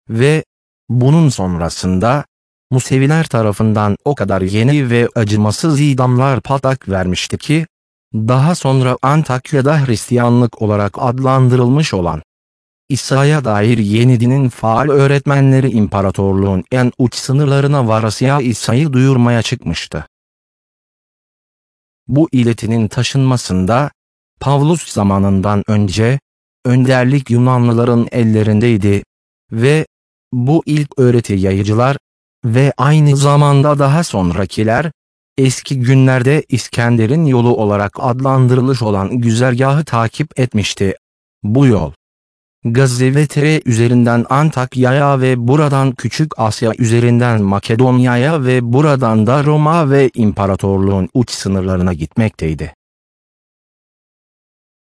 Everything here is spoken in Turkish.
ve bunun sonrasında Museviler tarafından o kadar yeni ve acımasız idamlar patlak vermişti ki, daha sonra Antakya'da Hristiyanlık olarak adlandırılmış olan İsa'ya dair yeni dinin faal öğretmenleri imparatorluğun en uç sınırlarına varasıya İsa'yı duyurmaya çıkmıştı. Bu iletinin taşınmasında, Pavlus zamanından önce, önderlik Yunanlıların ellerindeydi ve bu ilk öğreti yayıcılar ve aynı zamanda daha sonrakiler, eski günlerde İskender'in yolu olarak adlandırılmış olan güzergahı takip etmişti. Bu yol, Gazze ve Tere üzerinden Antakya'ya ve buradan Küçük Asya üzerinden Makedonya'ya ve buradan da Roma ve imparatorluğun uç sınırlarına gitmekteydi.